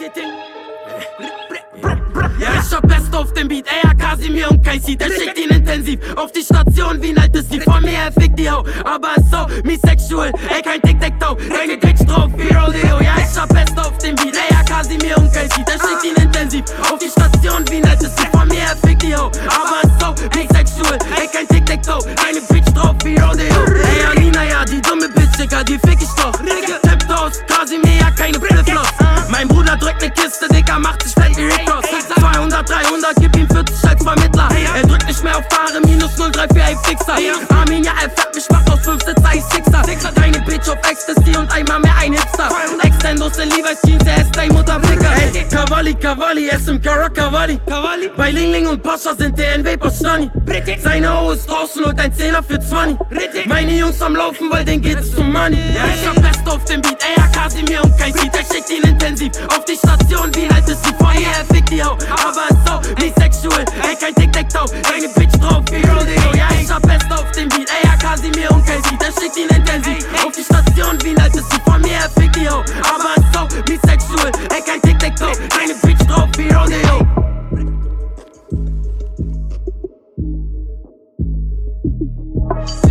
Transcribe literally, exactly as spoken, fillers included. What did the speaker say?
Ja, ich hab Best auf dem Beat, ey, ja, Kasimir und Casey, der schickt ihn intensiv auf die Station wie ein altes Lied. Von mir, er fickt die Hau, aber ist so, me sexual, ey, kein Tic-Tac-Toe, deine Bitch drauf wie Rodeo. Ja, ich hab Best auf dem Beat, ey, ja, Kasimir und Casey, der schickt ihn intensiv auf die Station wie ein altes Lied. Von mir, er fickt die Hau, aber ist so, me sexual, ey, kein Tic-Tac-Toe, deine Bitch drauf wie Rodeo. Ey, Alina, ja, die dumme Bitch, Digga, die fick ich doch. Tiptoes, Kasimir, ja, keine Flipflops. Mein Bruder drückt ne Kiste, Digga, macht sich fett wie Rick Ross. zweihundert, dreihundert, gib ihm vierzig als Vermittler. Er drückt nicht mehr auf Fahre, minus null drei vier, ey, Fixer. Armin, ja, er fährt mich, macht aus fünf Sitzer, ich Sixer. Deine Bitch auf Ecstasy und einmal mehr ein Hipster. Extendos in Levi's Jeans, er ist dein Mutterficker. Ey, Cavalli, Cavalli, er ist im Cara Cavalli. Bei Ling Ling und Pascha sind der N Vapor Stunny. Seine Ho ist draußen und ein Zehner für zwanzig. Meine Jungs am Laufen, weil denen geht's zum Money. Ja, ich hab Best auf dem Beat, ey, ja, Kasimir und Casey, der schickt ihn intensiv auf die Station wie ein altes Lied. Von hier, er fickt die Hau, aber ist so, me sexual, ey, kein Tic-Tac-Toe, deine Bitch drauf wie Rodeo. Ja, ich hab Best auf dem Beat, ey, ja, Kasimir und Casey, der schickt ihn intensiv auf die Station wie ein altes Lied. Von mir, er fickt die Hau, aber ist so, me sexual, ey, kein Tic-Tac-Toe, deine Bitch drauf wie Rodeo.